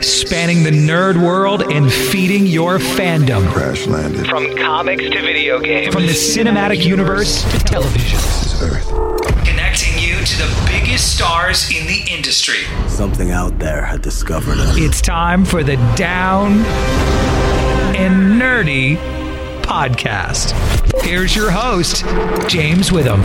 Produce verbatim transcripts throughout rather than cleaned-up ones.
spanning the nerd world and feeding your fandom. Crash landed. From comics to video games. From the cinematic universe to television. This is Earth. Connecting you to the biggest stars in the industry. Something out there had discovered us. It's time for the Down and Nerdy podcast. Here's your host, James Witham.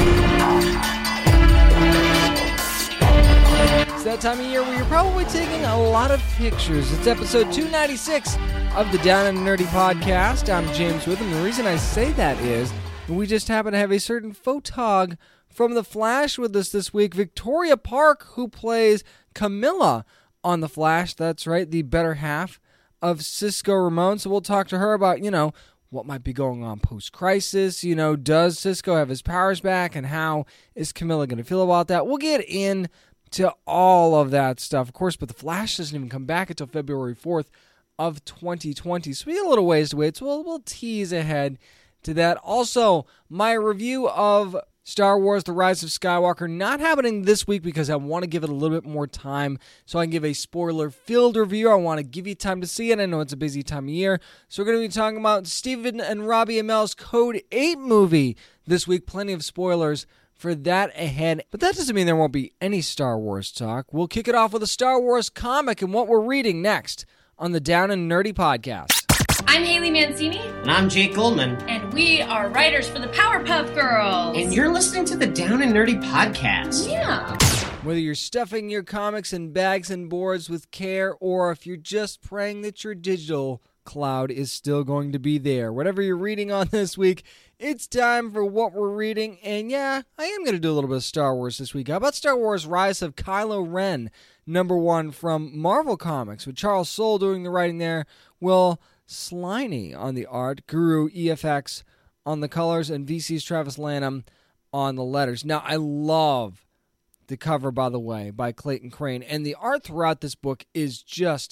It's that time of year where you're probably taking a lot of pictures. It's episode two ninety-six of the Down and Nerdy podcast. I'm James Witham. The reason I say that is we just happen to have a certain photog from The Flash with us this week, Victoria Park, who plays Camilla on The Flash. That's right, the better half of Cisco Ramon. So we'll talk to her about, you know, what might be going on post-crisis. You know, does Cisco have his powers back, and how is Camilla going to feel about that? We'll get in to all of that stuff, of course, but The Flash doesn't even come back until February fourth of twenty twenty, so we got a little ways to wait, so we'll, we'll tease ahead to that. Also, my review of Star Wars The Rise of Skywalker not happening this week because I want to give it a little bit more time so I can give a spoiler-filled review. I want to give you time to see it. I know it's a busy time of year, so we're going to be talking about Stephen and Robbie Amell's Code eight movie this week. Plenty of spoilers for that ahead. But that doesn't mean there won't be any Star Wars talk. We'll kick it off with a Star Wars comic and what we're reading next on the Down and Nerdy podcast. I'm Haley Mancini. And I'm Jake Goldman. And we are writers for the Powerpuff Girls. And you're listening to the Down and Nerdy podcast. Yeah. Whether you're stuffing your comics in bags and boards with care, or if you're just praying that your digital cloud is still going to be there, whatever you're reading on this week, it's time for what we're reading. And yeah, I am going to do a little bit of Star Wars this week. How about Star Wars Rise of Kylo Ren, number one from Marvel Comics, with Charles Soule doing the writing there, Will Sliney on the art, Guru E F X on the colors, and V C's Travis Lanham on the letters. Now, I love the cover, by the way, by Clayton Crane, and the art throughout this book is just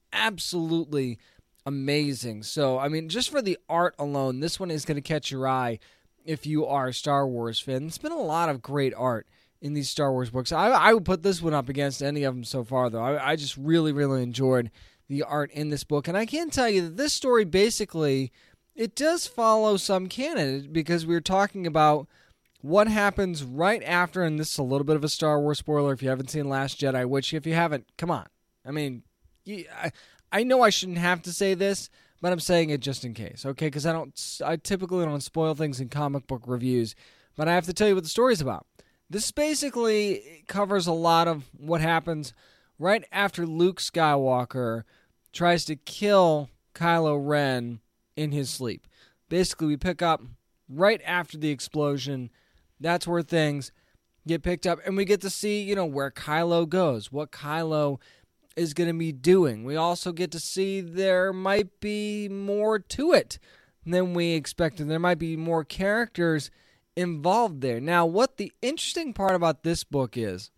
absolutely amazing. So, I mean, just for the art alone, this one is going to catch your eye if you are a Star Wars fan. There's been a lot of great art in these Star Wars books. I, I would put this one up against any of them so far, though. I, I just really, really enjoyed the art in this book. And I can tell you that this story, basically, it does follow some canon, because we were talking about what happens right after, and this is a little bit of a Star Wars spoiler if you haven't seen Last Jedi, which if you haven't, come on. I mean, you, I, I know I shouldn't have to say this, but I'm saying it just in case, okay? Because I don't, I typically don't spoil things in comic book reviews, but I have to tell you what the story's about. This basically covers a lot of what happens right after Luke Skywalker tries to kill Kylo Ren in his sleep. Basically, we pick up right after the explosion. That's where things get picked up, and we get to see, you know, where Kylo goes, what Kylo is going to be doing. We also get to see there might be more to it than we expected. There might be more characters involved there. Now, what the interesting part about this book is,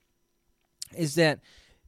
is that,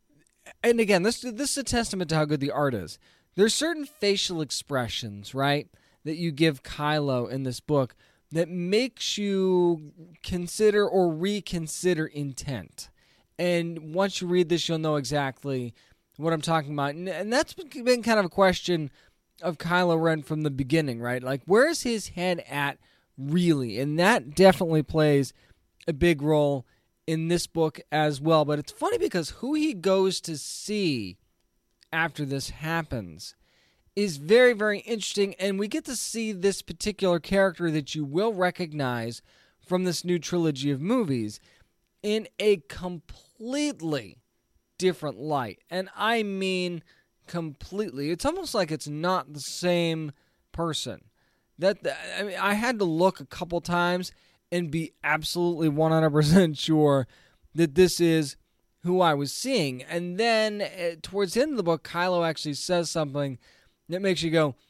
and again, this this is a testament to how good the art is. There's certain facial expressions, right, that you give Kylo in this book that makes you consider or reconsider intent. And once you read this, you'll know exactly what I'm talking about. And, and that's been kind of a question of Kylo Ren from the beginning, right? Like, where's his head at really? And that definitely plays a big role in this book as well. But it's funny because who he goes to see after this happens is very, very interesting. And we get to see this particular character that you will recognize from this new trilogy of movies in a completely different light. And I mean completely. It's almost like it's not the same person. That I mean, I had to look a couple times and be absolutely one hundred percent sure that this is who I was seeing. And then uh, towards the end of the book, Kylo actually says something that makes you go,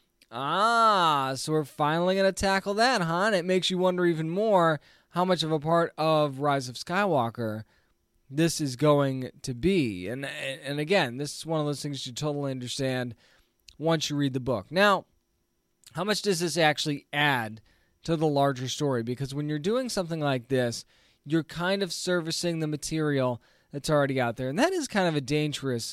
ah, so we're finally going to tackle that, huh? And it makes you wonder even more how much of a part of Rise of Skywalker this is going to be. And and again, this is one of those things you totally understand once you read the book. Now, how much does this actually add to the larger story? Because when you're doing something like this, you're kind of servicing the material that's already out there. And that is kind of a dangerous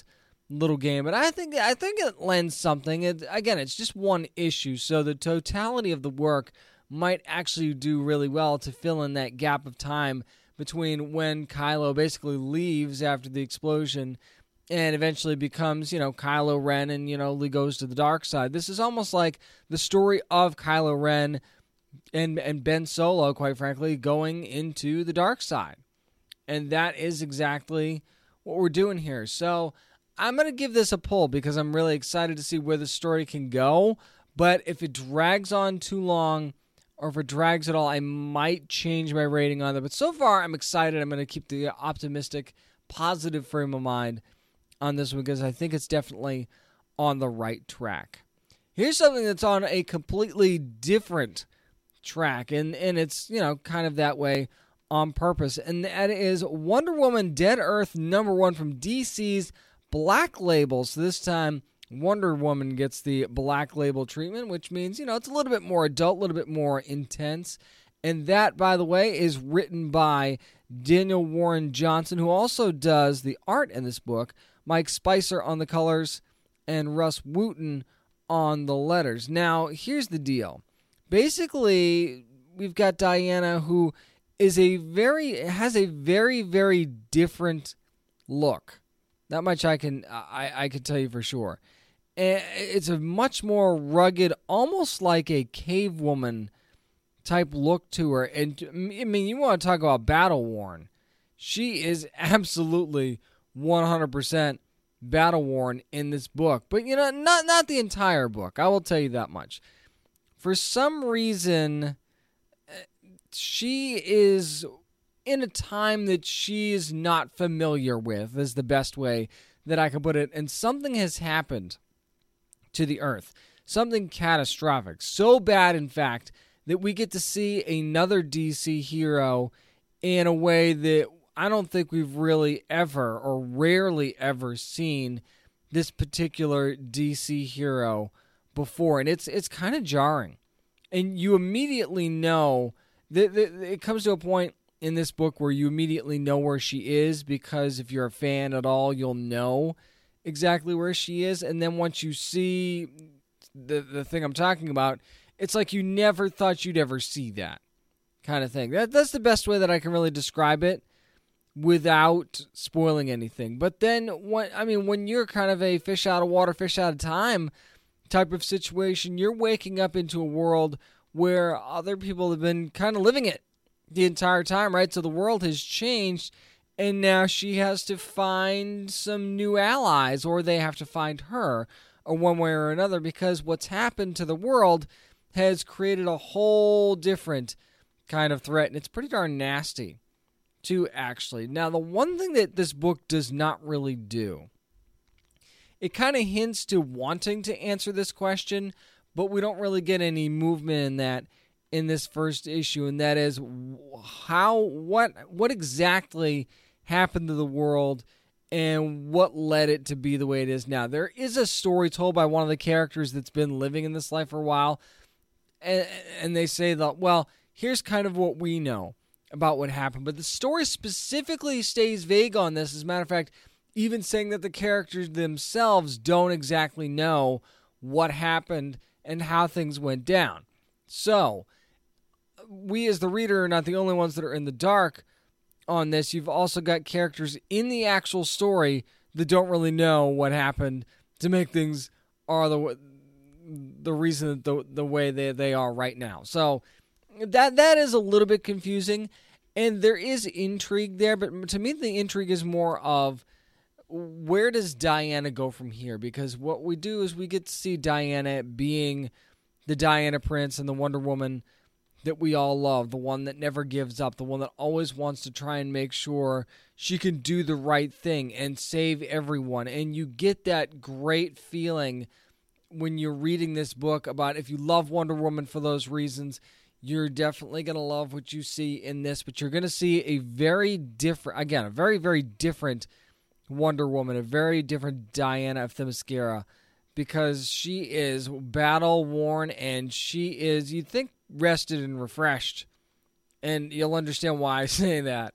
little game, but I think I think it lends something. It, again, it's just one issue, so the totality of the work might actually do really well to fill in that gap of time between when Kylo basically leaves after the explosion and eventually becomes, you know, Kylo Ren and, you know, goes to the dark side. This is almost like the story of Kylo Ren and and Ben Solo, quite frankly, going into the dark side. And that is exactly what we're doing here. So I'm going to give this a pull because I'm really excited to see where the story can go. But if it drags on too long, or if it drags at all, I might change my rating on it. But so far, I'm excited. I'm going to keep the optimistic, positive frame of mind on this one because I think it's definitely on the right track. Here's something that's on a completely different track, and, and it's, you know, kind of that way on purpose, and that is Wonder Woman Dead Earth number one from D C's Black Label. So this time, Wonder Woman gets the Black Label treatment, which means, you know, it's a little bit more adult, a little bit more intense. And that, by the way, is written by Daniel Warren Johnson, who also does the art in this book, Mike Spicer on the colors, and Russ Wooten on the letters. Now, here's the deal. Basically, we've got Diana, who is a very has a very, very different look. That much I can I, I can tell you for sure. It's a much more rugged, almost like a cave woman type look to her. And I mean, you want to talk about battle worn. She is absolutely one hundred percent battle worn in this book. But, you know, not not the entire book. I will tell you that much. For some reason, she is in a time that she is not familiar with, is the best way that I can put it. And something has happened to the Earth. Something catastrophic. So bad, in fact, that we get to see another D C hero in a way that I don't think we've really ever or rarely ever seen this particular D C hero before. And it's it's kind of jarring. And you immediately know that, that it comes to a point in this book where you immediately know where she is, because if you're a fan at all, you'll know exactly where she is. And then once you see the the thing I'm talking about, it's like you never thought you'd ever see that kind of thing. That That's the best way that I can really describe it without spoiling anything. But then, when, I mean, when you're kind of a fish out of water, fish out of time type of situation, you're waking up into a world where other people have been kind of living it the entire time, right? So the world has changed, and now she has to find some new allies, or they have to find her, or one way or another, because what's happened to the world has created a whole different kind of threat, and it's pretty darn nasty, too, actually. Now, the one thing that this book does not really do, it kind of hints to wanting to answer this question, but we don't really get any movement in that in this first issue, and that is how, what, what exactly happened to the world and what led it to be the way it is now. There is a story told by one of the characters that's been living in this life for a while, and, and they say that, well, here's kind of what we know about what happened, but the story specifically stays vague on this. As a matter of fact, even saying that the characters themselves don't exactly know what happened and how things went down. So, we as the reader are not the only ones that are in the dark on this. You've also got characters in the actual story that don't really know what happened to make things are the the reason the the way they, they are right now. So that that is a little bit confusing, and there is intrigue there, but to me the intrigue is more of where does Diana go from here? Because what we do is we get to see Diana being the Diana Prince and the Wonder Woman that we all love, the one that never gives up, the one that always wants to try and make sure she can do the right thing and save everyone. And you get that great feeling when you're reading this book about, if you love Wonder Woman for those reasons, you're definitely going to love what you see in this. But you're going to see a very different, again, a very, very different Wonder Woman, a very different Diana of Themyscira, because she is battle-worn and she is, you'd think, rested and refreshed. And you'll understand why I say that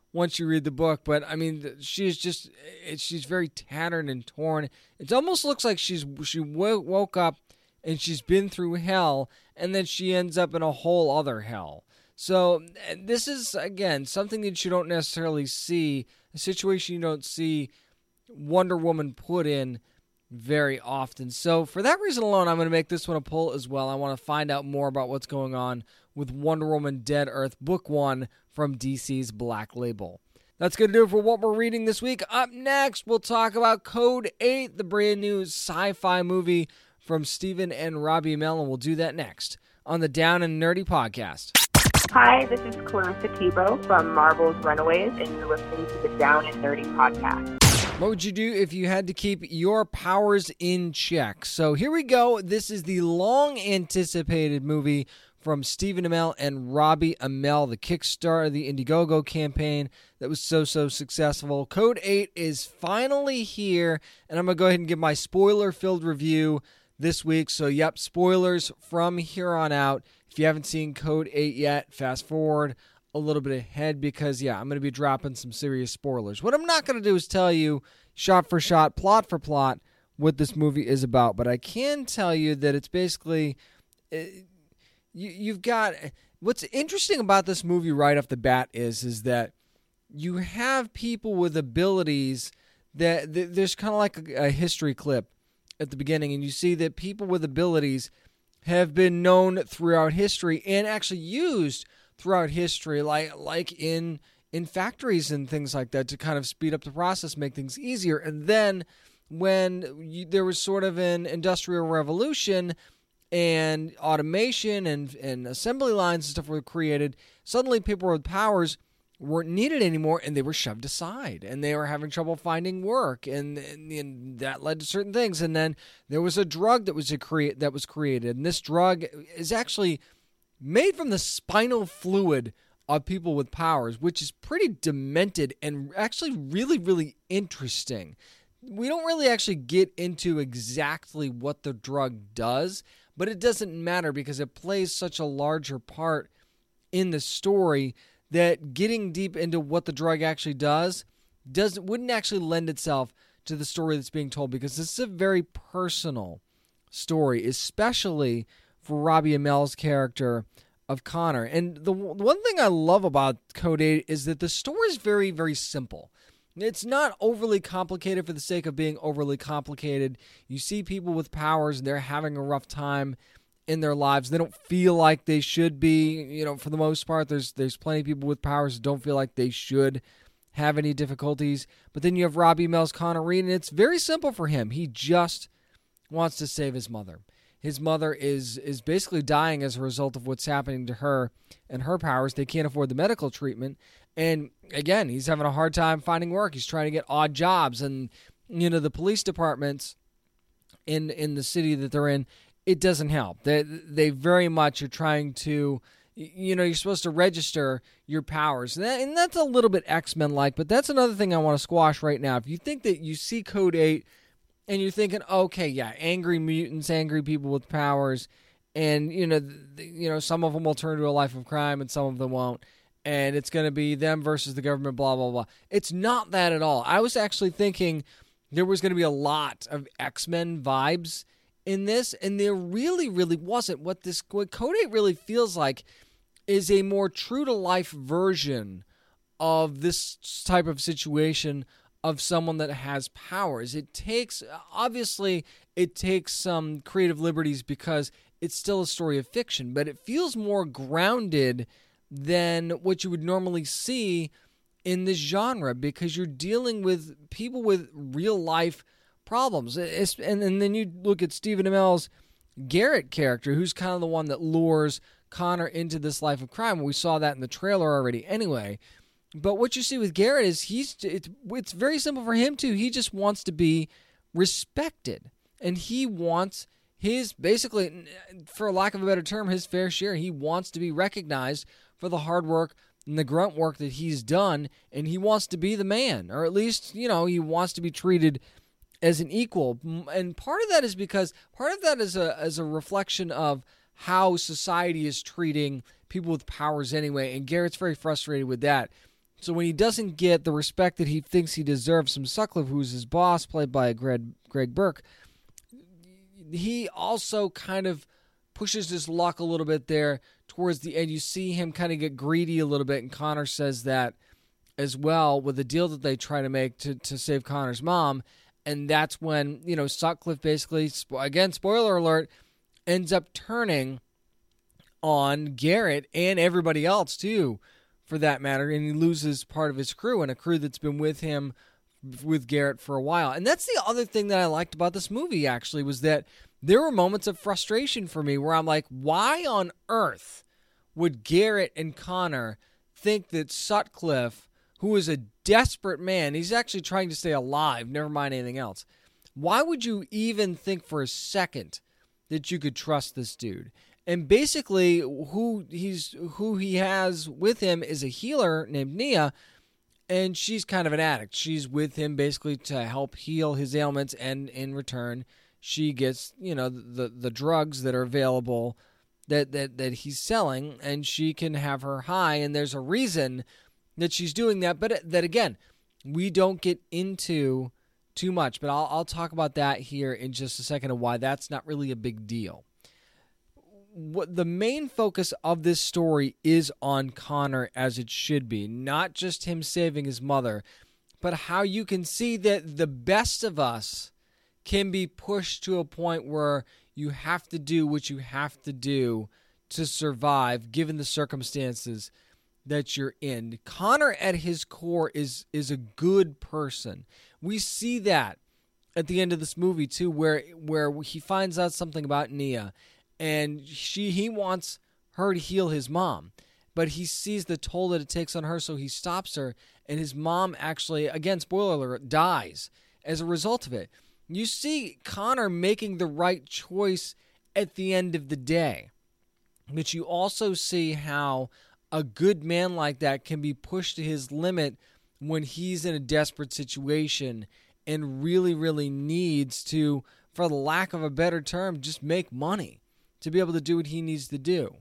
once you read the book. But I mean, she's just she's very tattered and torn. It almost looks like she's she w- woke up and she's been through hell, and then she ends up in a whole other hell. So this is, again, something that you don't necessarily see, a situation you don't see Wonder Woman put in very often. So for that reason alone, I'm going to make this one a pull as well. I want to find out more about what's going on with Wonder Woman Dead Earth Book one from D C's Black Label. That's going to do it for what we're reading this week. Up next, we'll talk about Code eight, the brand new sci-fi movie from Stephen and Robbie Amell, and we'll do that next on the Down and Nerdy podcast. Hi, this is Clarissa Tebow from Marvel's Runaways, and you're listening to the Down and Nerdy podcast. What would you do if you had to keep your powers in check? So here we go. This is the long-anticipated movie from Stephen Amell and Robbie Amell, the Kickstarter of the Indiegogo campaign that was so, so successful. Code eight is finally here, and I'm going to go ahead and give my spoiler-filled review this week. So, yep, spoilers from here on out. If you haven't seen Code eight yet, fast forward a little bit ahead because, yeah, I'm going to be dropping some serious spoilers. What I'm not going to do is tell you shot for shot, plot for plot, what this movie is about, but I can tell you that it's basically... Uh, You, you've got, what's interesting about this movie right off the bat is, is that you have people with abilities that, that there's kind of like a, a history clip at the beginning, and you see that people with abilities have been known throughout history and actually used throughout history, like like in in factories and things like that, to kind of speed up the process, make things easier. And then when you, there was sort of an industrial revolution and automation and, and assembly lines and stuff were created, suddenly people with powers weren't needed anymore, and they were shoved aside, and they were having trouble finding work, and, and, and that led to certain things. And then there was a drug that was a crea- that was created, and this drug is actually made from the spinal fluid of people with powers, which is pretty demented and actually really, really interesting. We don't really actually get into exactly what the drug does, but it doesn't matter because it plays such a larger part in the story that getting deep into what the drug actually does doesn't wouldn't actually lend itself to the story that's being told, because this is a very personal story, especially for Robbie Amell's character of Connor. And the, the one thing I love about Code eight is that the story is very, very simple. It's not overly complicated for the sake of being overly complicated. You see people with powers, and they're having a rough time in their lives. They don't feel like they should be. You know, for the most part, there's there's plenty of people with powers who don't feel like they should have any difficulties. But then you have Robbie Amell's Connor Reed, and it's very simple for him. He just wants to save his mother. His mother is is basically dying as a result of what's happening to her and her powers. They can't afford the medical treatment. And again, he's having a hard time finding work. He's trying to get odd jobs. And, you know, the police departments in in the city that they're in, it doesn't help. They, they very much are trying to, you know, you're supposed to register your powers. And, that, and that's a little bit X-Men-like, but that's another thing I want to squash right now. If you think that you see Code eight and you're thinking, okay, yeah, angry mutants, angry people with powers, and, you know, the, you know, some of them will turn to a life of crime and some of them won't, and it's going to be them versus the government, blah, blah, blah. It's not that at all. I was actually thinking there was going to be a lot of X-Men vibes in this, and there really, really wasn't. What this what Code eight really feels like is a more true-to-life version of this type of situation of someone that has powers. It takes, obviously, it takes some creative liberties because it's still a story of fiction, but it feels more grounded than what you would normally see in this genre, because you're dealing with people with real-life problems. It's, and, and then you look at Stephen Amell's Garrett character, who's kind of the one that lures Connor into this life of crime. We saw that in the trailer already anyway. But what you see with Garrett is he's it's, it's very simple for him, too. He just wants to be respected. And he wants his, basically, for lack of a better term, his fair share. He wants to be recognized for the hard work and the grunt work that he's done, and he wants to be the man, or at least, you know, he wants to be treated as an equal. And part of that is because, part of that is a, is a reflection of how society is treating people with powers anyway, and Garrett's very frustrated with that. So when he doesn't get the respect that he thinks he deserves from Sutcliffe, who's his boss, played by Greg, Greg Burke, he also kind of pushes his luck a little bit there towards the end. You see him kind of get greedy a little bit, and Connor says that as well with the deal that they try to make to, to save Connor's mom. And that's when, you know, Sutcliffe basically, again, spoiler alert, ends up turning on Garrett and everybody else too, for that matter, and he loses part of his crew, and a crew that's been with him, with Garrett for a while. And that's the other thing that I liked about this movie, actually, was that there were moments of frustration for me where I'm like, why on earth would Garrett and Connor think that Sutcliffe, who is a desperate man, he's actually trying to stay alive, never mind anything else, why would you even think for a second that you could trust this dude? And basically, who he's who he has with him is a healer named Nia, and she's kind of an addict. She's with him basically to help heal his ailments, and in return, she gets, you know, the the drugs that are available that that that he's selling, and she can have her high. And there's a reason that she's doing that, but that again, we don't get into too much. But I'll I'll talk about that here in just a second, of why that's not really a big deal. What the main focus of this story is on Connor, as it should be, not just him saving his mother, but how you can see that the best of us can be pushed to a point where you have to do what you have to do to survive, given the circumstances that you're in. Connor, at his core, is is a good person. We see that at the end of this movie too, where where he finds out something about Nia. And she, he wants her to heal his mom, but he sees the toll that it takes on her, so he stops her, and his mom actually, again, spoiler alert, dies as a result of it. You see Connor making the right choice at the end of the day, but you also see how a good man like that can be pushed to his limit when he's in a desperate situation and really, really needs to, for the lack of a better term, just make money to be able to do what he needs to do.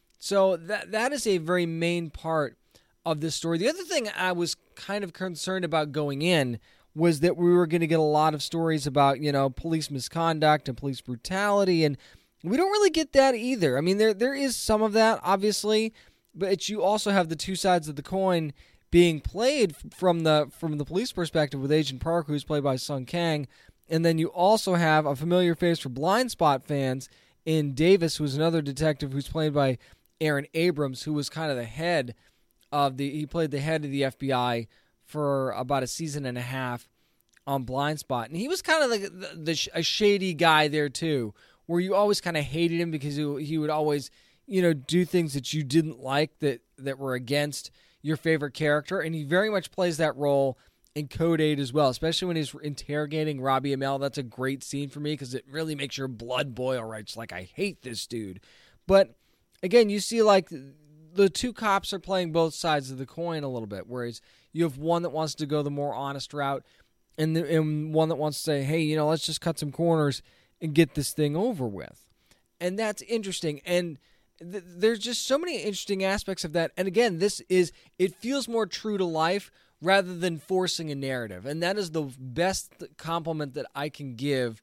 So that that is a very main part of this story. The other thing I was kind of concerned about going in was that we were going to get a lot of stories about, you know, police misconduct and police brutality, and we don't really get that either. I mean, there there is some of that, obviously, but you also have the two sides of the coin being played from the from the police perspective with Agent Park, who's played by Sung Kang, and then you also have a familiar face for Blind Spot fans in Davis, who's another detective who's played by Aaron Abrams, who was kind of the head of the, he played the head of the F B I for about a season and a half on Blind Spot. And he was kind of like the, the, a shady guy there too, where you always kind of hated him because he, he would always, you know, do things that you didn't like, that, that were against your favorite character. And he very much plays that role in Code eight as well, especially when he's interrogating Robbie Amell. That's a great scene for me because it really makes your blood boil, right? It's like, I hate this dude. But again, you see like the two cops are playing both sides of the coin a little bit, whereas you have one that wants to go the more honest route and, the, and one that wants to say, hey, you know, let's just cut some corners and get this thing over with. And that's interesting. And th- there's just so many interesting aspects of that. And again, this is, it feels more true to life rather than forcing a narrative. And that is the best compliment that I can give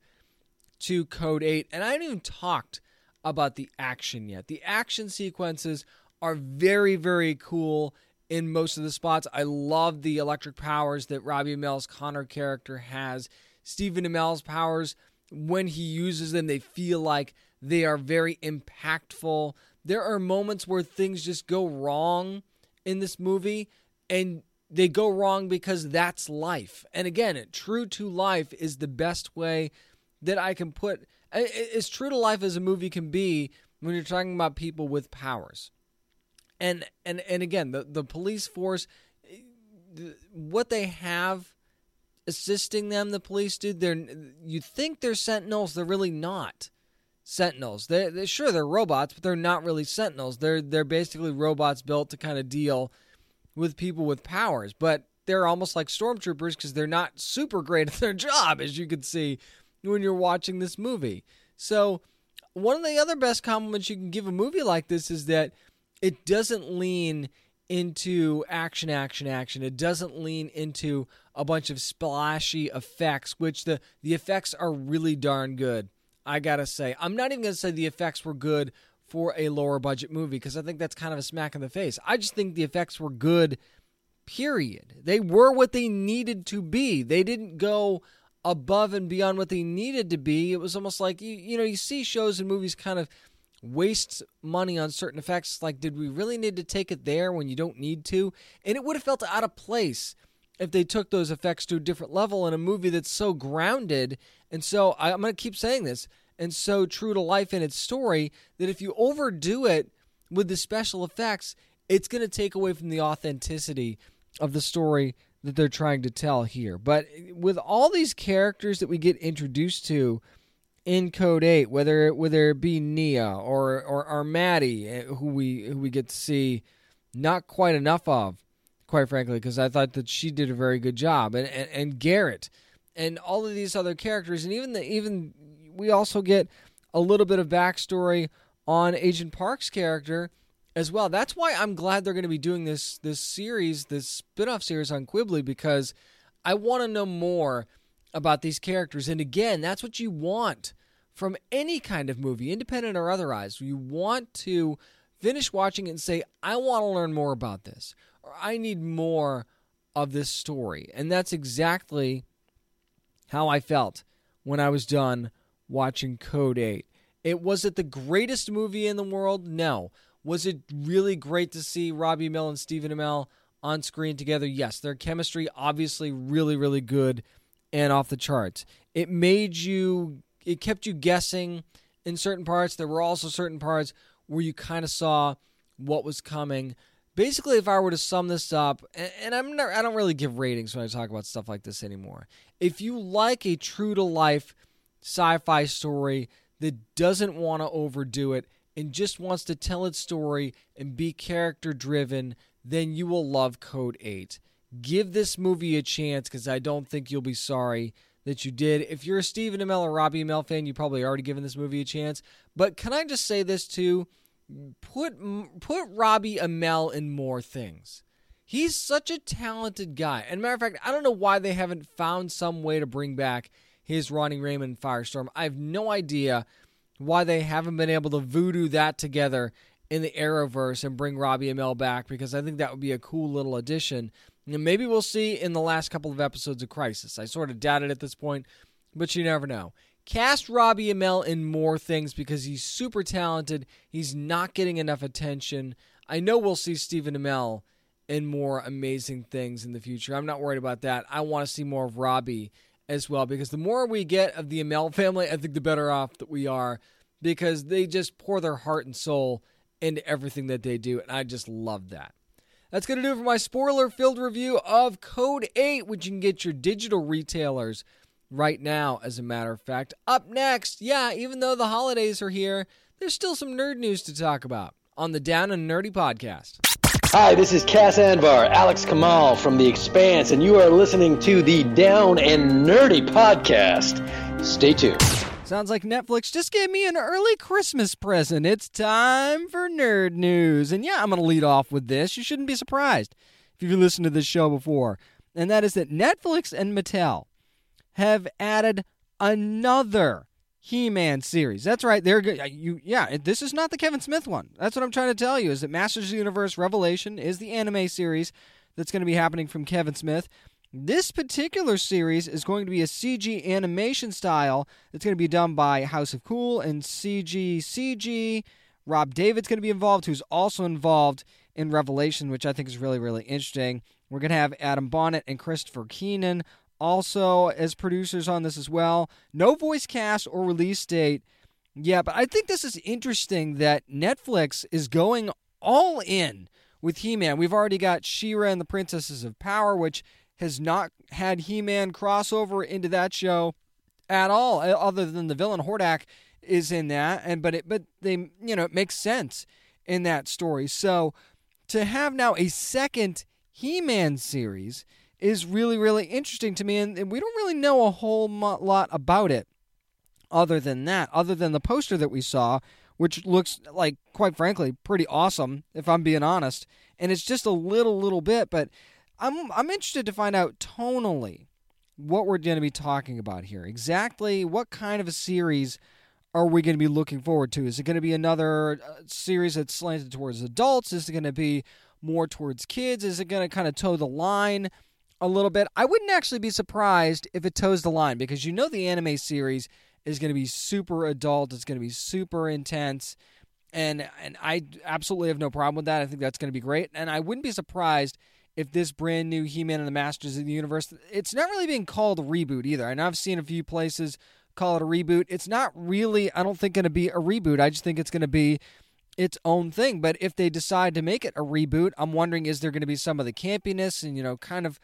to Code eight. And I haven't even talked about the action yet. The action sequences are very, very cool in most of the spots. I love the electric powers that Robbie Amell's Connor character has. Stephen Amell's powers, when he uses them, they feel like they are very impactful. There are moments where things just go wrong in this movie, and they go wrong because that's life. And again, true to life is the best way that I can put, as true to life as a movie can be when you're talking about people with powers. And and and again, the, the police force, what they have assisting them, the police do, they're, you think they're sentinels, they're really not sentinels. They're, they're sure they're robots, but they're not really sentinels. They're they're basically robots built to kind of deal with people with powers, but they're almost like stormtroopers because they're not super great at their job, as you can see when you're watching this movie. So one of the other best compliments you can give a movie like this is that it doesn't lean into action, action, action. It doesn't lean into a bunch of splashy effects, which the, the effects are really darn good, I gotta say. I'm not even gonna say the effects were good for a lower budget movie, because I think that's kind of a smack in the face. I just think the effects were good, period. They were what they needed to be. They didn't go above and beyond what they needed to be. It was almost like, you, you know, you see shows and movies kind of waste money on certain effects. Like, did we really need to take it there when you don't need to? And it would have felt out of place if they took those effects to a different level in a movie that's so grounded. And so I, I'm going to keep saying this, and so true to life in its story, that if you overdo it with the special effects, it's going to take away from the authenticity of the story that they're trying to tell here. But with all these characters that we get introduced to in Code eight, whether whether it be Nia or or, or Maddie, who we who we get to see not quite enough of, quite frankly, because I thought that she did a very good job, and, and and Garrett, and all of these other characters, and even the even we also get a little bit of backstory on Agent Park's character as well. That's why I'm glad they're going to be doing this this series, this spin-off series on Quibbly, because I want to know more about these characters. And again, that's what you want from any kind of movie, independent or otherwise. You want to finish watching it and say, I want to learn more about this, or I need more of this story. And that's exactly how I felt when I was done watching Code eight. It was it the greatest movie in the world? No. Was it really great to see Robbie Amell and Stephen Amell on screen together? Yes. Their chemistry, obviously, really, really good and off the charts. It made you, it kept you guessing in certain parts. There were also certain parts where you kind of saw what was coming. Basically, if I were to sum this up, and, and I'm not, I don't really give ratings when I talk about stuff like this anymore. If you like a true-to-life sci-fi story that doesn't want to overdo it and just wants to tell its story and be character-driven, then you will love Code eight. Give this movie a chance, because I don't think you'll be sorry that you did. If you're a Stephen Amell or Robbie Amell fan, you've probably already given this movie a chance. But can I just say this too? Put put Robbie Amell in more things. He's such a talented guy. And matter of fact, I don't know why they haven't found some way to bring back his Ronnie Raymond Firestorm. I have no idea why they haven't been able to voodoo that together in the Arrowverse and bring Robbie Amell back, because I think that would be a cool little addition. And maybe we'll see in the last couple of episodes of Crisis. I sort of doubt it at this point, but you never know. Cast Robbie Amell in more things, because he's super talented. He's not getting enough attention. I know we'll see Stephen Amell in more amazing things in the future. I'm not worried about that. I want to see more of Robbie as well, because the more we get of the Amell family, I think the better off that we are, because they just pour their heart and soul into everything that they do, and I just love that. That's going to do it for my spoiler-filled review of Code eight, which you can get your digital retailers right now, as a matter of fact. Up next, yeah, even though the holidays are here, there's still some nerd news to talk about on the Down and Nerdy podcast. Hi, this is Cass Anvar, Alex Kamal from The Expanse, and you are listening to the Down and Nerdy podcast. Stay tuned. Sounds like Netflix just gave me an early Christmas present. It's time for nerd news. And yeah, I'm going to lead off with this. You shouldn't be surprised if you've listened to this show before. And that is that Netflix and Mattel have added another He-Man series. That's right. They're good. You, yeah, this is not the Kevin Smith one. That's what I'm trying to tell you, is that Masters of the Universe Revelation is the anime series that's going to be happening from Kevin Smith. This particular series is going to be a C G animation style that's going to be done by House of Cool and C G C G. Rob David's going to be involved, who's also involved in Revelation, which I think is really, really interesting. We're going to have Adam Bonnet and Christopher Keenan also as producers on this as well. No voice cast or release date yet, but I think this is interesting that Netflix is going all in with He-Man. We've already got She-Ra and the Princesses of Power, which has not had He-Man crossover into that show at all, other than the villain Hordak is in that, and but it but they you know it makes sense in that story. So to have now a second He-Man series is really, really interesting to me, and we don't really know a whole lot about it other than that, other than the poster that we saw, which looks like, quite frankly, pretty awesome, if I'm being honest. And it's just a little, little bit, but I'm I'm interested to find out tonally what we're going to be talking about here. Exactly what kind of a series are we going to be looking forward to? Is it going to be another uh, series that's slanted towards adults? Is it going to be more towards kids? Is it going to kind of toe the line a little bit? I wouldn't actually be surprised if it toes the line, because you know the anime series is going to be super adult. It's going to be super intense, and and I absolutely have no problem with that. I think that's going to be great, and I wouldn't be surprised if this brand new He-Man and the Masters of the Universe, it's not really being called a reboot either. And I've seen a few places call it a reboot. It's not really, I don't think, going to be a reboot. I just think it's going to be its own thing. But if they decide to make it a reboot, I'm wondering, is there going to be some of the campiness and, you know, kind of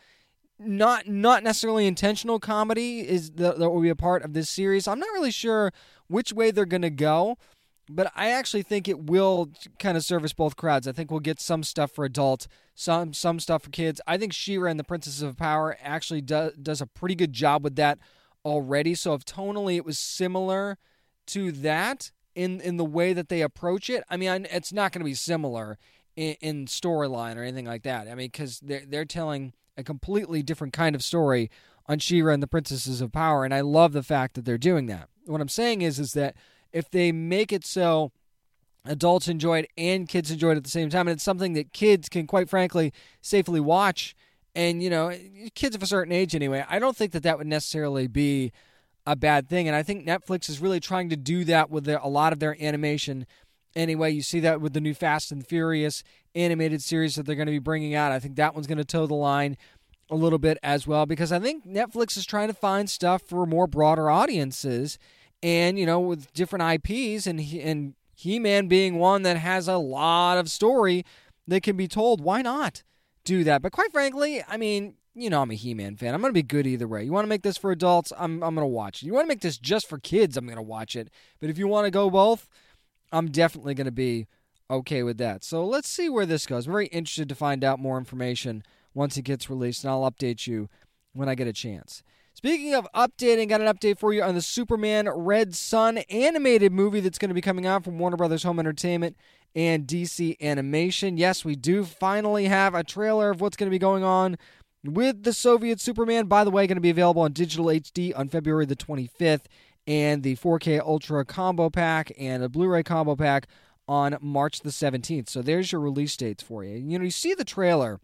not not necessarily intentional comedy is the, that will be a part of this series? I'm not really sure which way they're going to go, but I actually think it will kind of service both crowds. I think we'll get some stuff for adults, some some stuff for kids. I think She-Ra and the Princesses of Power actually do, does a pretty good job with that already. So if tonally it was similar to that in in the way that they approach it, I mean, it's not going to be similar in, in storyline or anything like that. I mean, because they're, they're telling a completely different kind of story on She-Ra and the Princesses of Power, and I love the fact that they're doing that. What I'm saying is, is that if they make it so adults enjoy it and kids enjoy it at the same time, and it's something that kids can, quite frankly, safely watch, and, you know, kids of a certain age anyway, I don't think that that would necessarily be a bad thing. And I think Netflix is really trying to do that with their, a lot of their animation anyway. You see that with the new Fast and Furious animated series that they're going to be bringing out. I think that one's going to toe the line a little bit as well, because I think Netflix is trying to find stuff for more broader audiences, and, you know, with different I Ps, and, and He-Man being one that has a lot of story that can be told. Why not do that? But quite frankly, I mean, you know, I'm a He-Man fan. I'm going to be good either way. You want to make this for adults, I'm I'm going to watch it. You want to make this just for kids, I'm going to watch it. But if you want to go both, I'm definitely going to be okay with that. So let's see where this goes. I'm very interested to find out more information once it gets released, and I'll update you when I get a chance. Speaking of updating, got an update for you on the Superman Red Son animated movie that's going to be coming out from Warner Brothers Home Entertainment and D C Animation. Yes, we do finally have a trailer of what's going to be going on with the Soviet Superman. By the way, going to be available on digital H D on February the twenty-fifth, and the four K Ultra Combo Pack and a Blu-ray Combo Pack on March the seventeenth. So there's your release dates for you. You know, you see the trailer,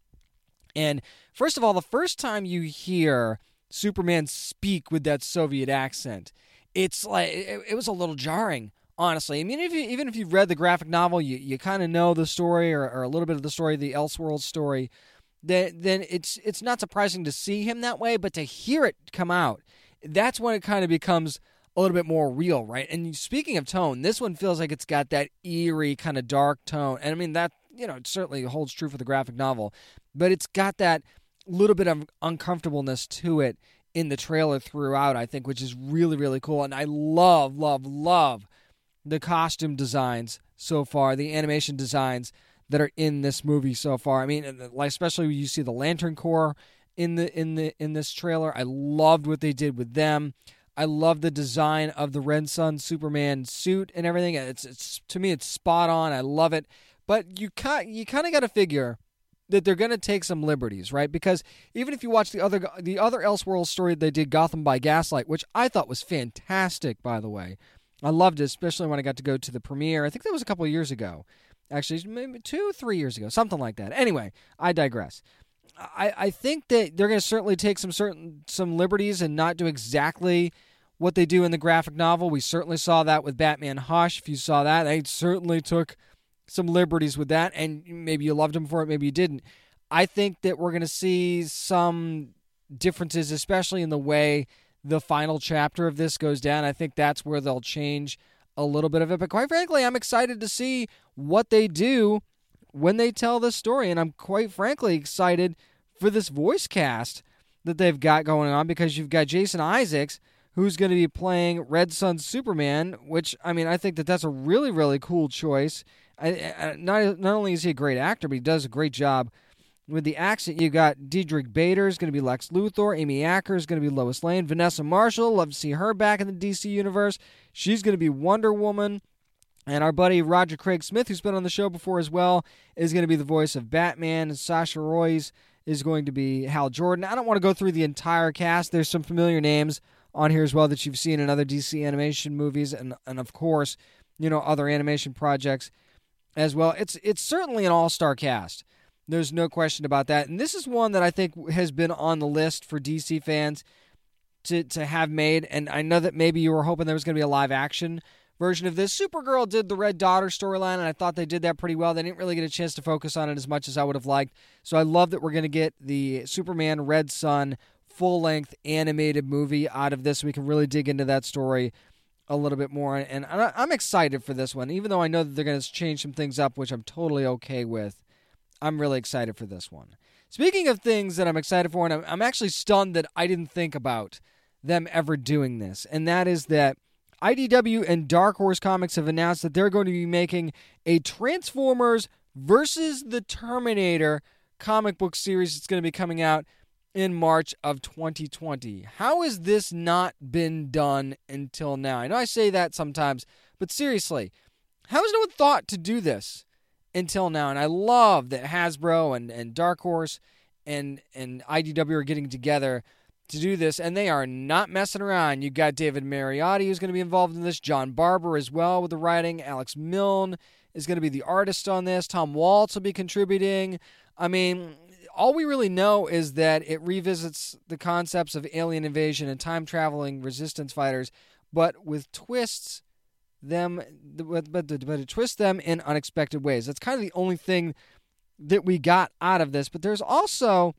and first of all, the first time you hear Superman speak with that Soviet accent, it's like, it, it was a little jarring, honestly. I mean, if you, even if you've read the graphic novel, you, you kind of know the story, or, or a little bit of the story, the Elseworlds story, then, then it's it's not surprising to see him that way, but to hear it come out, that's when it kind of becomes a little bit more real, right? And speaking of tone, this one feels like it's got that eerie kind of dark tone, and I mean, that, you know, it certainly holds true for the graphic novel, but it's got that little bit of uncomfortableness to it in the trailer throughout, I think, which is really, really cool. And I love, love, love the costume designs so far, the animation designs that are in this movie so far. I mean, especially when you see the Lantern Corps in the in the in this trailer. I loved what they did with them. I love the design of the Red Son Superman suit and everything. It's it's to me, it's spot on. I love it. But you kind you kind of got to figure that they're going to take some liberties, right? Because even if you watch the other the other Elseworlds story they did, Gotham by Gaslight, which I thought was fantastic, by the way. I loved it, especially when I got to go to the premiere. I think that was a couple of years ago. Actually, maybe two, three years ago, something like that. Anyway, I digress. I, I think that they're going to certainly take some certain some liberties and not do exactly what they do in the graphic novel. We certainly saw that with Batman Hush. If you saw that, they certainly took some liberties with that, and maybe you loved him for it, maybe you didn't. I think that we're going to see some differences, especially in the way the final chapter of this goes down. I think that's where they'll change a little bit of it. But quite frankly, I'm excited to see what they do when they tell this story, and I'm quite frankly excited for this voice cast that they've got going on, because you've got Jason Isaacs, who's going to be playing Red Son Superman, which, I mean, I think that that's a really, really cool choice. I, I, not not only is he a great actor, but he does a great job with the accent. You got Diedrich Bader is going to be Lex Luthor. Amy Acker is going to be Lois Lane. Vanessa Marshall, love to see her back in the D C universe. She's going to be Wonder Woman. And our buddy Roger Craig Smith, who's been on the show before as well, is going to be the voice of Batman. And Sasha Royce is going to be Hal Jordan. I don't want to go through the entire cast. There's some familiar names on here as well that you've seen in other D C animation movies and, and of course, you know, other animation projects as well. It's it's certainly an all-star cast. There's no question about that. And this is one that I think has been on the list for D C fans to, to have made. And I know that maybe you were hoping there was going to be a live-action version of this. Supergirl did the Red Daughter storyline, and I thought they did that pretty well. They didn't really get a chance to focus on it as much as I would have liked. So I love that we're going to get the Superman Red Sun full-length animated movie out of this. We can really dig into that story a little bit more. And I'm excited for this one, even though I know that they're going to change some things up, which I'm totally okay with. I'm really excited for this one. Speaking of things that I'm excited for, and I'm, I'm actually stunned that I didn't think about them ever doing this, and that is that I D W and Dark Horse Comics have announced that they're going to be making a Transformers versus the Terminator comic book series that's going to be coming out in March of twenty twenty. How has this not been done until now? I know I say that sometimes, but seriously, how has no one thought to do this until now? And I love that Hasbro and, and Dark Horse and, and I D W are getting together to do this, and they are not messing around. You got David Mariotti, who's going to be involved in this, John Barber as well with the writing, Alex Milne is going to be the artist on this, Tom Waltz will be contributing. I mean, all we really know is that it revisits the concepts of alien invasion and time-traveling resistance fighters, but with twists them, but, but, but it twists them in unexpected ways. That's kind of the only thing that we got out of this, but there's also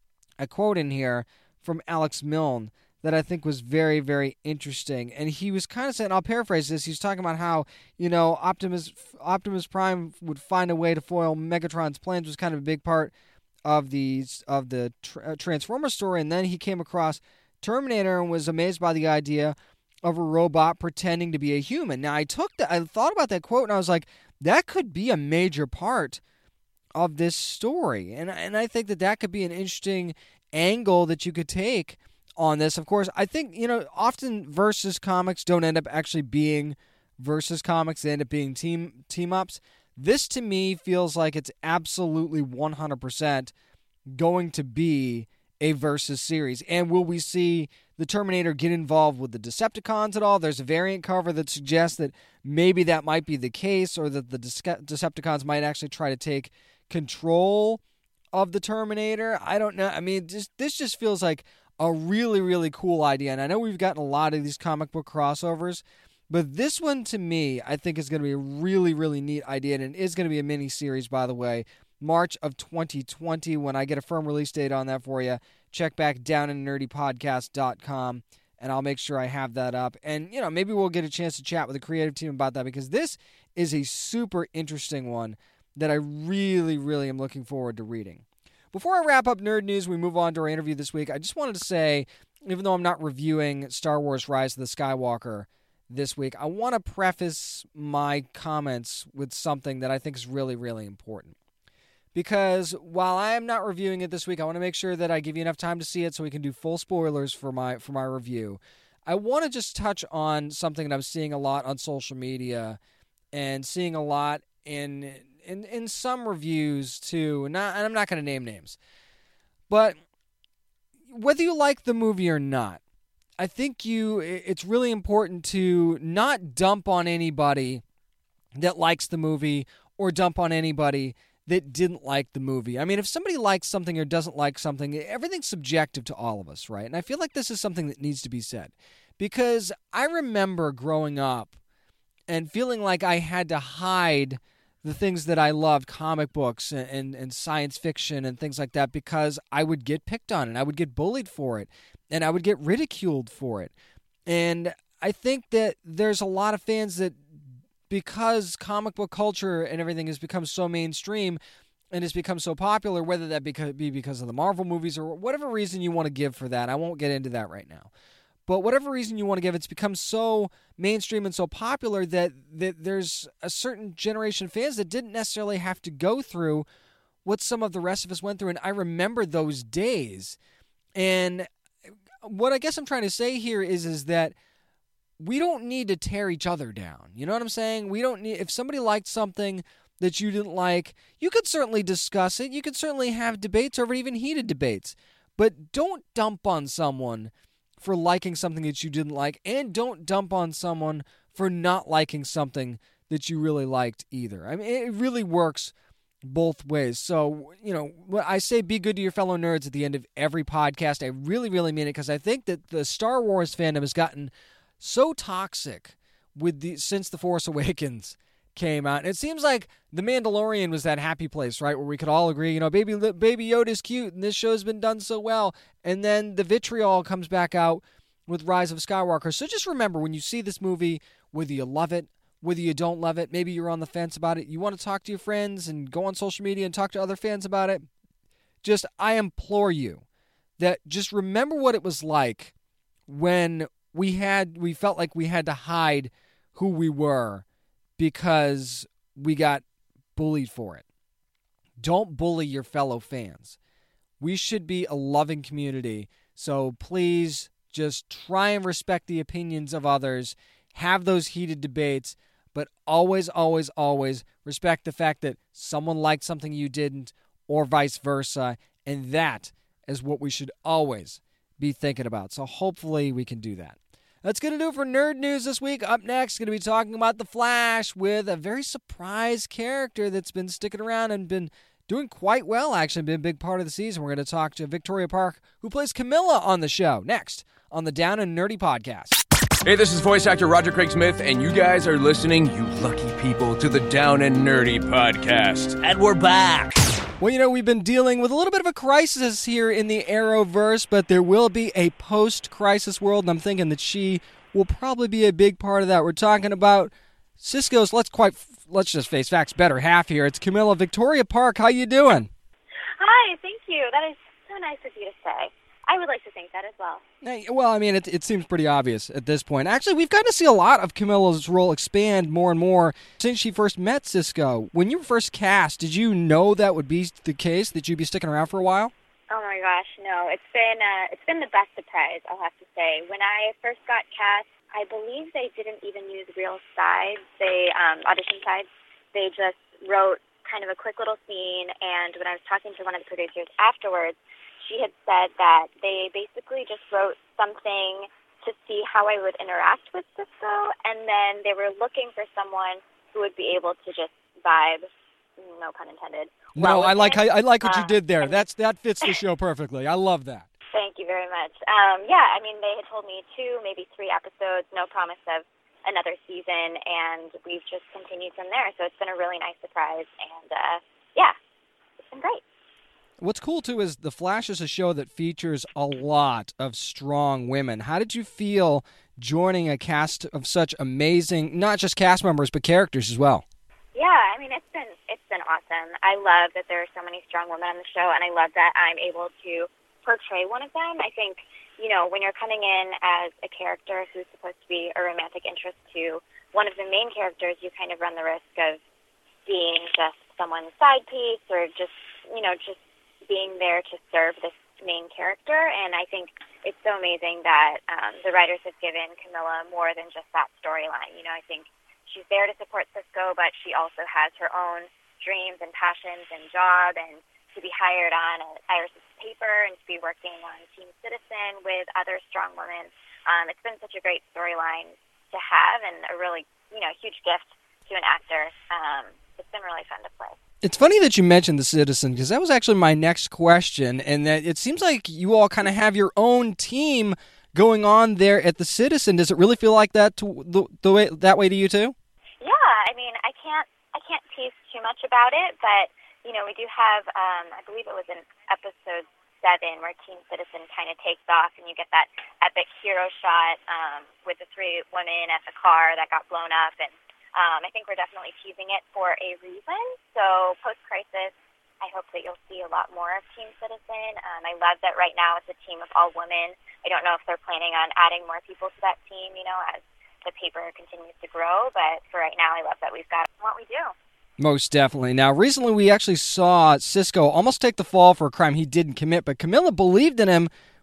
a quote in here from Alex Milne that I think was very, very interesting. And he was kind of saying, I'll paraphrase this, he was talking about how, you know, Optimus Optimus Prime would find a way to foil Megatron's plans was kind of a big part of the, of the tra- Transformers story. And then he came across Terminator and was amazed by the idea of a robot pretending to be a human. Now, I took that, I thought about that quote and I was like, that could be a major part of this story. And, and I think that that could be an interesting angle that you could take on this. Of course, I think, you know, often versus comics don't end up actually being versus comics. They end up being team team ups. This to me feels like it's absolutely one hundred percent going to be a versus series. And will we see the Terminator get involved with the Decepticons at all? There's a variant cover that suggests that maybe that might be the case, or that the Decepticons might actually try to take control of the Terminator. I don't know. I mean, just, this just feels like a really, really cool idea. And I know we've gotten a lot of these comic book crossovers, but this one to me, I think is going to be a really, really neat idea. And it is going to be a mini series, by the way, March of twenty twenty. When I get a firm release date on that for you, check back down in nerdy podcast dot com and I'll make sure I have that up. And, you know, maybe we'll get a chance to chat with the creative team about that, because this is a super interesting one that I really, really am looking forward to reading. Before I wrap up Nerd News, we move on to our interview this week. I just wanted to say, even though I'm not reviewing Star Wars Rise of the Skywalker this week, I want to preface my comments with something that I think is really, really important. Because while I am not reviewing it this week, I want to make sure that I give you enough time to see it so we can do full spoilers for my for my review. I want to just touch on something that I'm seeing a lot on social media and seeing a lot in in, in some reviews too. Not, and I'm not going to name names. But whether you like the movie or not, I think you it's really important to not dump on anybody that likes the movie or dump on anybody that didn't like the movie. I mean, if somebody likes something or doesn't like something, everything's subjective to all of us, right? And I feel like this is something that needs to be said. Because I remember growing up and feeling like I had to hide the things that I loved, comic books and, and, and science fiction and things like that, because I would get picked on and I would get bullied for it and I would get ridiculed for it. And I think that there's a lot of fans that, because comic book culture and everything has become so mainstream and has become so popular, whether that be because of the Marvel movies or whatever reason you want to give for that, I won't get into that right now. But whatever reason you want to give, it's become so mainstream and so popular that, that there's a certain generation of fans that didn't necessarily have to go through what some of the rest of us went through. And I remember those days. And what I guess I'm trying to say here is, is that we don't need to tear each other down. You know what I'm saying? We don't need, if somebody liked something that you didn't like, you could certainly discuss it. You could certainly have debates over it, even heated debates. But don't dump on someone for liking something that you didn't like, and don't dump on someone for not liking something that you really liked either. I mean, it really works both ways. So, you know, I say be good to your fellow nerds at the end of every podcast. I really, really mean it, because I think that the Star Wars fandom has gotten so toxic with the since The Force Awakens came out. And it seems like The Mandalorian was that happy place, right, where we could all agree, you know, baby baby Yoda's cute, and this show's been done so well. And then the vitriol comes back out with Rise of Skywalker. So just remember, when you see this movie, whether you love it, whether you don't love it, maybe you're on the fence about it, you want to talk to your friends and go on social media and talk to other fans about it, just, I implore you that just remember what it was like when we had, we felt like we had to hide who we were because we got bullied for it. Don't bully your fellow fans. We should be a loving community, so please just try and respect the opinions of others, have those heated debates, but always, always, always respect the fact that someone liked something you didn't, or vice versa, and that is what we should always be thinking about. So hopefully we can do that. That's going to do it for Nerd News this week. Up next, going to be talking about The Flash with a very surprise character that's been sticking around and been doing quite well, actually, been a big part of the season. We're going to talk to Victoria Park, who plays Camilla on the show, next on the Down and Nerdy podcast. Hey, this is voice actor Roger Craig Smith, and you guys are listening, you lucky people, to the Down and Nerdy podcast. And we're back. Well, you know, we've been dealing with a little bit of a crisis here in the Arrowverse, but there will be a post-crisis world, and I'm thinking that she will probably be a big part of that. We're talking about Cisco's, let's quite, let's just face facts, better half here. It's Camilla. Victoria Park, how you doing? Hi, thank you. That is so nice of you to say. I would like to think that as well. Well, I mean, it, it seems pretty obvious at this point. Actually, we've gotten to see a lot of Camilla's role expand more and more since she first met Cisco. When you were first cast, did you know that would be the case, that you'd be sticking around for a while? Oh my gosh, no. It's been uh, it's been the best surprise, I'll have to say. When I first got cast, I believe they didn't even use real sides, they um, audition sides. They just wrote kind of a quick little scene, and when I was talking to one of the producers afterwards, she had said that they basically just wrote something to see how I would interact with Cisco, and then they were looking for someone who would be able to just vibe, no pun intended. No, well I like I, I like what uh, you did there. That's that fits the show perfectly. I love that. Thank you very much. Um, yeah, I mean, they had told me two, maybe three episodes, no promise of another season, and we've just continued from there. So it's been a really nice surprise, and uh, yeah, it's been great. What's cool, too, is The Flash is a show that features a lot of strong women. How did you feel joining a cast of such amazing, not just cast members, but characters as well? Yeah, I mean, it's been it's been awesome. I love that there are so many strong women on the show, and I love that I'm able to portray one of them. I think, you know, when you're coming in as a character who's supposed to be a romantic interest to one of the main characters, you kind of run the risk of being just someone's side piece or just, you know, just being there to serve this main character, and I think it's so amazing that um, the writers have given Camilla more than just that storyline. You know, I think she's there to support Cisco, but she also has her own dreams and passions and job, and to be hired on Iris's paper and to be working on Team Citizen with other strong women. Um, it's been such a great storyline to have, and a really, you know, huge gift to an actor. Um, it's been really fun to play. It's funny that you mentioned The Citizen, because that was actually my next question, and that it seems like you all kind of have your own team going on there at The Citizen. Does it really feel like that to, the, the way that way to you too? Yeah, I mean, I can't I can't tease too much about it, but you know, we do have um, I believe it was in episode seven where Team Citizen kind of takes off, and you get that epic hero shot um, with the three women at the car that got blown up, and Um, I think we're definitely teasing it for a reason. So post-crisis, I hope that you'll see a lot more of Team Citizen. Um, I love that right now it's a team of all women. I don't know if they're planning on adding more people to that team, you know, as the paper continues to grow. But for right now, I love that we've got what we do. Most definitely. Now, recently we actually saw Cisco almost take the fall for a crime he didn't commit, but Camilla believed in him,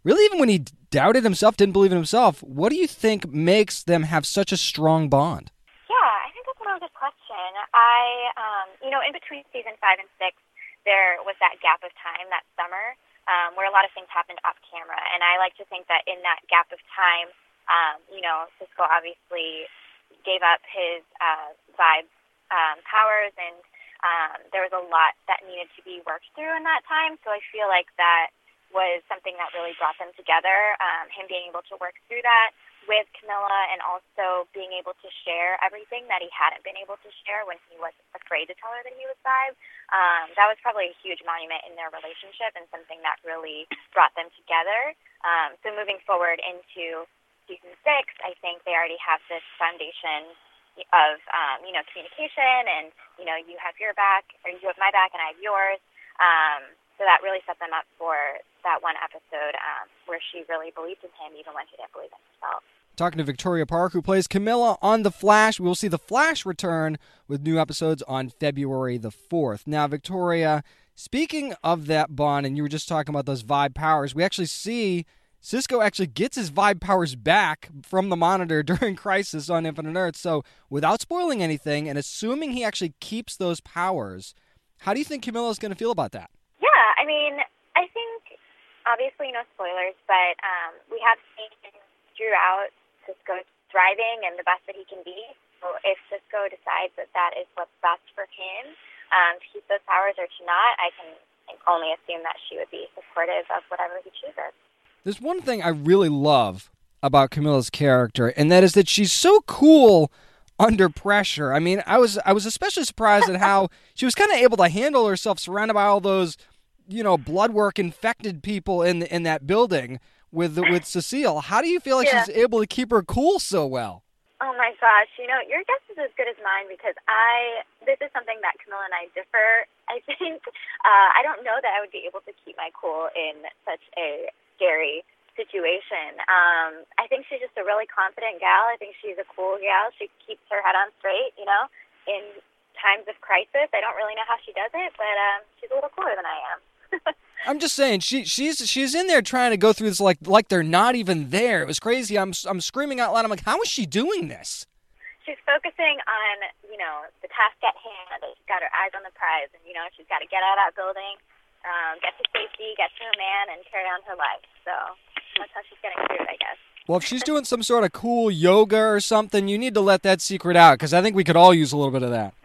really even when he doubted himself, didn't believe in himself, what do you think makes them have such a strong bond? Yeah, I think that's a really good question. I, um, you know, in between season five and six, there was that gap of time, that summer, um, where a lot of things happened off camera. And I like to think that in that gap of time, um, you know, Cisco obviously gave up his uh, vibe um, powers, and um, there was a lot that needed to be worked through in that time. So I feel like that was something that really brought them together, um, him being able to work through that with Camilla, and also being able to share everything that he hadn't been able to share when he was afraid to tell her that he was bi. Um, that was probably a huge monument in their relationship and something that really brought them together. Um, so moving forward into season six, I think they already have this foundation of, um, you know, communication, and, you know, you have your back, or you have my back and I have yours. Um, so that really set them up for that one episode um, where she really believed in him even when she didn't believe in herself. Talking to Victoria Park, who plays Camilla on The Flash. We will see The Flash return with new episodes on February the fourth. Now, Victoria, speaking of that bond, and you were just talking about those vibe powers, we actually see Cisco actually gets his vibe powers back from the Monitor during Crisis on Infinite Earth. So without spoiling anything, and assuming he actually keeps those powers, how do you think Camilla's going to feel about that? Yeah, I mean, I think, obviously no spoilers, but um, we have seen throughout Cisco thriving and the best that he can be. So if Cisco decides that that is what's best for him, um, to keep those powers or to not, I can only assume that she would be supportive of whatever he chooses. There's one thing I really love about Camilla's character, and that is that she's so cool under pressure. I mean, I was I was especially surprised at how she was kind of able to handle herself surrounded by all those, you know, blood work infected people in in that building with with Cecile. How do you feel like yeah. she's able to keep her cool so well? Oh my gosh, you know, your guess is as good as mine, because I, this is something that Camilla and I differ, I think. Uh, I don't know that I would be able to keep my cool in such a scary situation. Um, I think she's just a really confident gal. I think she's a cool gal. She keeps her head on straight, you know, in times of crisis. I don't really know how she does it, but um, she's a little cooler than I am. I'm just saying, she she's she's in there trying to go through this like like they're not even there. It was crazy. I'm I'm screaming out loud. I'm like, how is she doing this? She's focusing on, you know, the task at hand. She's got her eyes on the prize, and, you know, she's got to get out of that building, um, get to safety, get to a man, and carry on her life. So that's how she's getting through it, I guess. Well, if she's doing some sort of cool yoga or something, you need to let that secret out, because I think we could all use a little bit of that.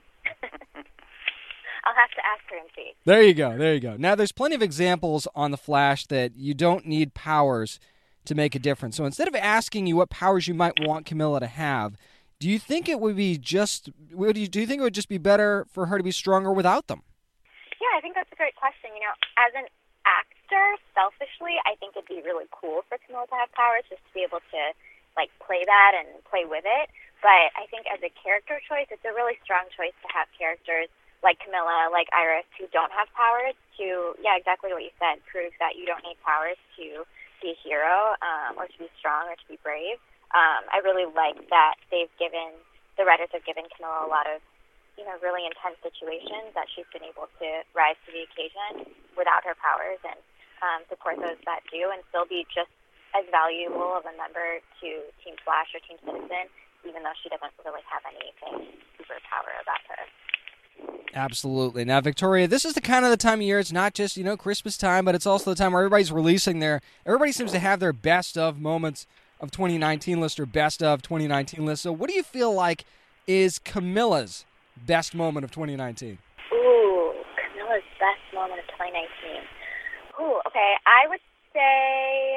I'll have to ask her and see. There you go. There you go. Now, there's plenty of examples on The Flash that you don't need powers to make a difference. So instead of asking you what powers you might want Camilla to have, do you think it would be just, would you, do you think it would just be better for her to be stronger without them? Yeah, I think that's a great question. You know, as an actor, selfishly, I think it'd be really cool for Camilla to have powers, just to be able to, like, play that and play with it. But I think as a character choice, it's a really strong choice to have characters like Camilla, like Iris, who don't have powers to, yeah, exactly what you said, prove that you don't need powers to be a hero, um, or to be strong, or to be brave. Um, I really like that they've given, the writers have given Camilla a lot of, you know, really intense situations that she's been able to rise to the occasion without her powers, and um, support those that do, and still be just as valuable of a member to Team Flash or Team Citizen, even though she doesn't really have anything superpower about her. Absolutely. Now, Victoria, this is the kind of the time of year, it's not just, you know, Christmas time, but it's also the time where everybody's releasing their, everybody seems to have their best of moments of twenty nineteen list or best of twenty nineteen list. So what do you feel like is Camilla's best moment of twenty nineteen? Ooh, Camilla's best moment of twenty nineteen. Ooh, okay. I would say,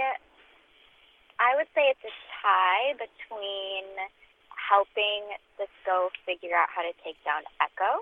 I would say it's a tie between helping Cisco figure out how to take down Echo,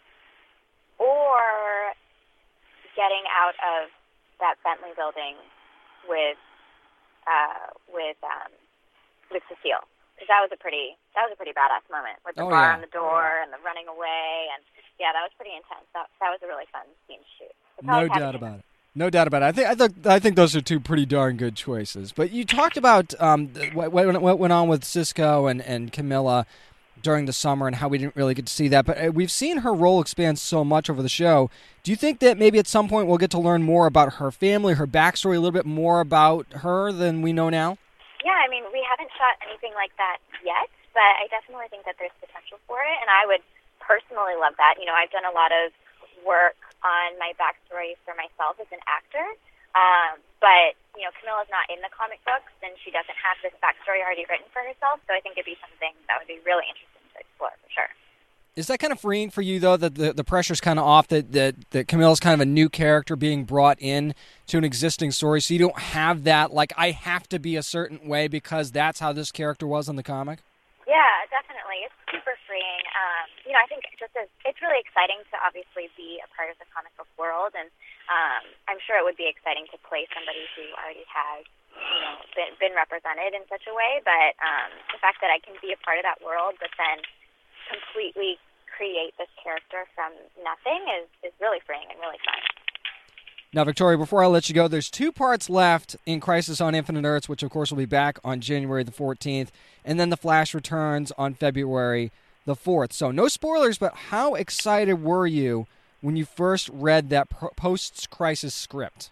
or getting out of that Bentley building with uh, with um, with Cecile, because that was a pretty that was a pretty badass moment with the oh, bar yeah. on the door and the running away, and yeah, that was pretty intense. That that was a really fun scene to shoot. No doubt about it. No doubt about it. I think I think I think those are two pretty darn good choices. But you talked about um, what, what, what went on with Cisco and, and Camilla. during the summer and how we didn't really get to see that. But uh, we've seen her role expand so much over the show. Do you think that maybe at some point we'll get to learn more about her family, her backstory, a little bit more about her than we know now? Yeah, I mean, we haven't shot anything like that yet, but I definitely think that there's potential for it, and I would personally love that. You know, I've done a lot of work on my backstory for myself as an actor, um, but, you know, Camilla's not in the comic books, and she doesn't have this backstory already written for herself, so I think it'd be something that would be really interesting to explore for sure. Is that kind of freeing for you, though, that the, the pressure's kind of off, that, that, that Camilla's kind of a new character being brought in to an existing story, so you don't have that, like, I have to be a certain way because that's how this character was in the comic? Yeah, definitely. It's super freeing. Um, you know, I think just as, it's really exciting to obviously be a part of the comic book world, and um, I'm sure it would be exciting to play somebody who already has, you know, been, been represented in such a way, but um, the fact that I can be a part of that world but then completely create this character from nothing is, is really freeing and really fun. Now, Victoria, before I let you go, there's two parts left in Crisis on Infinite Earths, which, of course, will be back on January the fourteenth, and then The Flash returns on February the fourth. So, no spoilers, but how excited were you when you first read that post-Crisis script?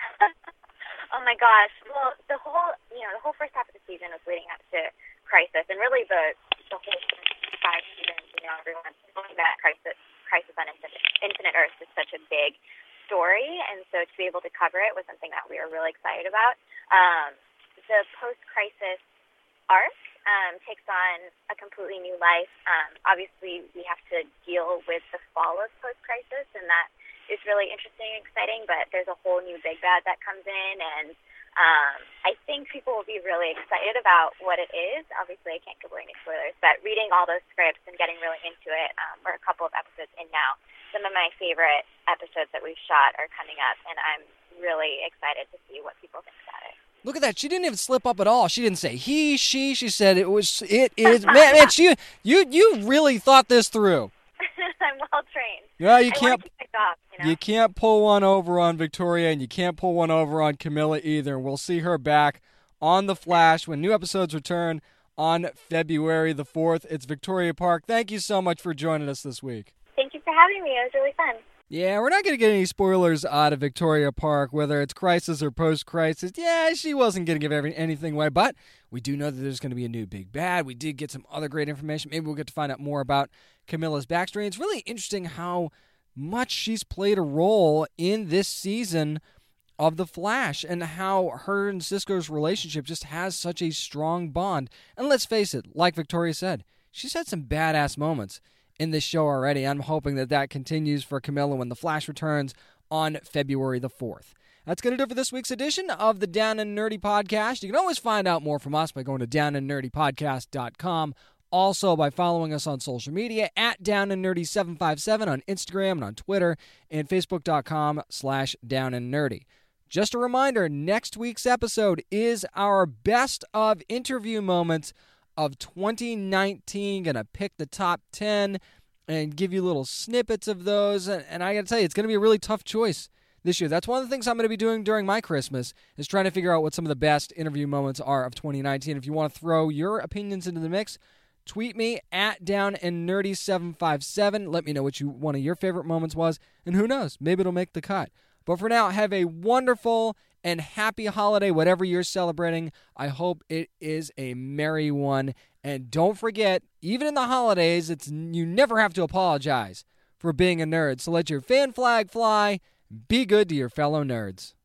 Oh, my gosh. Well, the whole, you know, the whole first half of the season was leading up to Crisis, and really the, the whole five seasons, you know, everyone knowing that Crisis, Crisis on Infinite, Infinite Earths is such a big story, and so to be able to cover it was something that we were really excited about. Um, the post-crisis arc um, takes on a completely new life. Um, obviously, we have to deal with the fall of post-crisis, and that is really interesting and exciting, but there's a whole new big bad that comes in, and um, I think people will be really excited about what it is. Obviously, I can't give away any spoilers, but reading all those scripts and getting really into it, um, we're a couple of episodes in now. Some of my favorite episodes that we've shot are coming up, and I'm really excited to see what people think about it. Look at that. She didn't even slip up at all. She didn't say he, she. She said it was, it is. man, man, she, you you really thought this through. I'm well trained. Yeah, you I can't. keep my job, you know? You can't pull one over on Victoria, and you can't pull one over on Camilla either. We'll see her back on The Flash when new episodes return on February the fourth. It's Victoria Park. Thank you so much for joining us this week. Thank you for having me. It was really fun. Yeah, we're not going to get any spoilers out of Victoria Park, whether it's Crisis or Post-Crisis. Yeah, she wasn't going to give every, anything away, but we do know that there's going to be a new big bad. We did get some other great information. Maybe we'll get to find out more about Camilla's backstory. It's really interesting how much she's played a role in this season of The Flash and how her and Cisco's relationship just has such a strong bond. And let's face it, like Victoria said, she's had some badass moments in this show already. I'm hoping that that continues for Camilla when The Flash returns on February the fourth. That's going to do it for this week's edition of the Down and Nerdy Podcast. You can always find out more from us by going to down and nerdy podcast dot com. Also by following us on social media at down and nerdy seven five seven on Instagram and on Twitter and facebook.com slash down and nerdy. Just a reminder, next week's episode is our best of interview moments of twenty nineteen. Gonna pick the top ten and give you little snippets of those. And, and I gotta tell you, it's gonna be a really tough choice this year. That's one of the things I'm gonna be doing during my Christmas is trying to figure out what some of the best interview moments are of twenty nineteen. If you want to throw your opinions into the mix, tweet me at down and nerdy seven five seven. Let me know what you one of your favorite moments was, and who knows, maybe it'll make the cut. But for now, have a wonderful and happy holiday, whatever you're celebrating. I hope it is a merry one. And don't forget, even in the holidays, it's you never have to apologize for being a nerd. So let your fan flag fly. Be good to your fellow nerds.